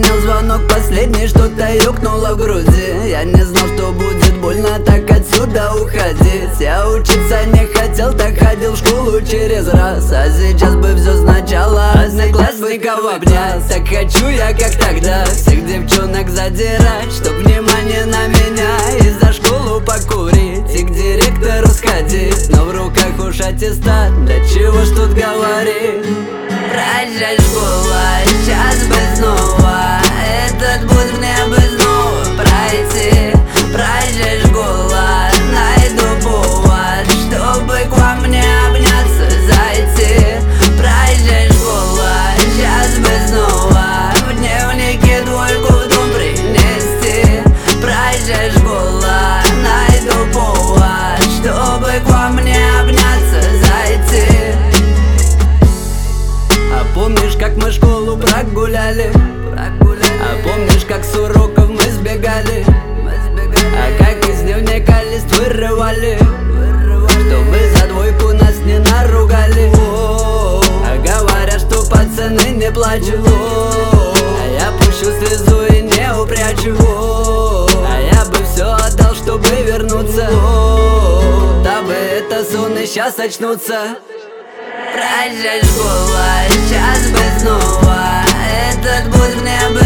Прозвонил звонок последний, что-то ёкнуло в груди. Я не знал, что будет больно так отсюда уходить. Я учиться не хотел, так ходил в школу через раз. А сейчас бы все сначала одноклассников обнять. Так хочу я, как тогда, всех девчонок задирать, чтоб внимание на меня и за школу покурить, и к директору сходить, но в руках уж аттестат, да чего ж тут говорить. Прощай, школа, сейчас бы снова этот путь мне бы снова пройти. Прощай, школа, найду повод, чтобы к вам мне обняться, зайти. Прощай, школа, сейчас бы снова в дневнике двойку в дом принести. Прощай, школа, найду повод, чтобы к вам мне обняться, зайти. А помнишь, как мы школу прогуляли? А помнишь, как с уроков мы сбегали? А как из дневника лист вырывали, чтобы за двойку нас не наругали. А говорят, что пацаны не плачут, а я пущу слезу и не упрячу. А я бы все отдал, чтобы вернуться, дабы это сон и сейчас очнуться. Прощай, школа, сейчас бы снова этот путь мне бы